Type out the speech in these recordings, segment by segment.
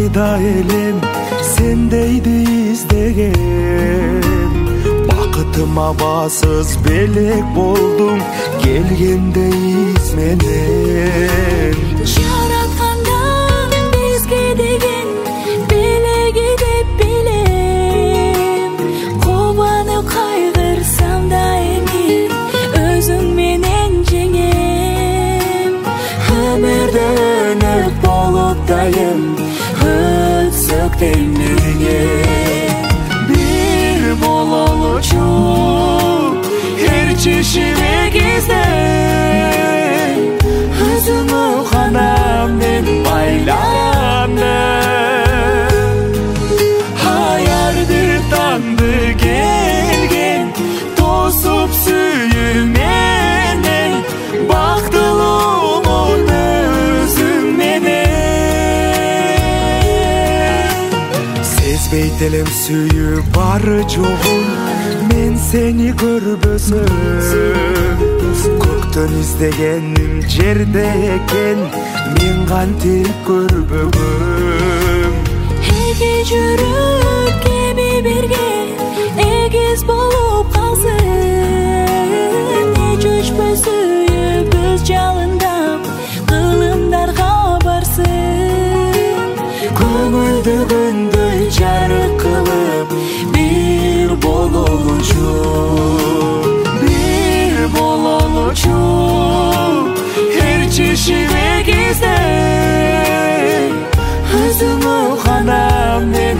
кайда элем сендейди издеген. Бакытыма басыз белек болдуң келгенде из менен. Жараткандан бизге деген белеги деп билем. Кубанып кайгырсам да эми өзүң менен жеңем. Өмүрдө өнөк болуп дайым өтсөк темирге. Бир бололучу эр чишиме кезде өзүңө гана мен байландым. Аяр бир таңды келген тосуп сүйүү менен бактылуумун өзүң менен. Сезбейт элем сүйүү бары жогун мен сени көрбөсөм. Көктөн издегеним жерде экен мен кантип көрбөгөм. Эки жүрөк кеби бирге эгиз болуп калсын. Эч өчпөй сүйүбүз жалындап кылымдарга барсын. Көңүлдү күндөй жарык кылып бир бололучу. Бир бололучу эр чишиме кезде өзүңө гана мен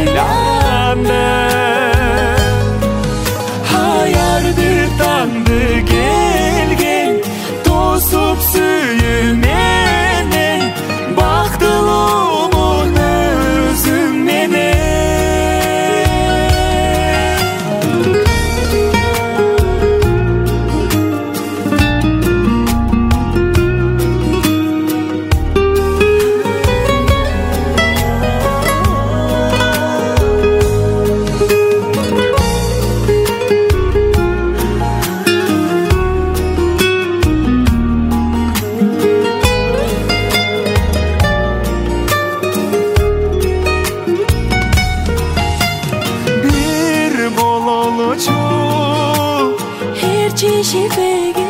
байландым. Аяр бир таңды келген тосуп сүйүү менен бактылуумун өзүң менен. Эр чишипеге